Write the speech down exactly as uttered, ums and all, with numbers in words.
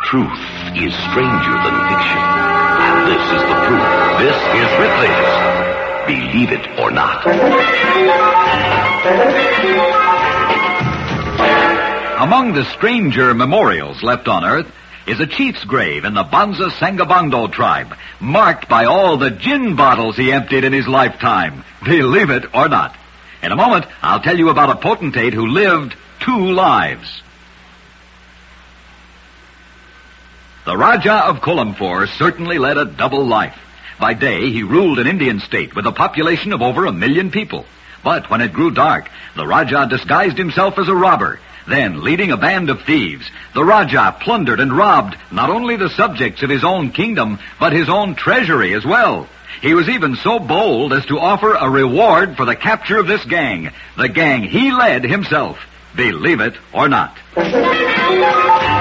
Truth is stranger than fiction. And this is the proof. This is Ripley's Believe It or Not. Among the stranger memorials left on Earth is a chief's grave in the Banza Sangabando tribe, marked by all the gin bottles he emptied in his lifetime. Believe it or not. In a moment, I'll tell you about a potentate who lived two lives. The Raja of Kolampur certainly led a double life. By day, he ruled an Indian state with a population of over a million people. But when it grew dark, the Raja disguised himself as a robber. Then, leading a band of thieves, the Raja plundered and robbed not only the subjects of his own kingdom, but his own treasury as well. He was even so bold as to offer a reward for the capture of this gang, the gang he led himself. Believe it or not.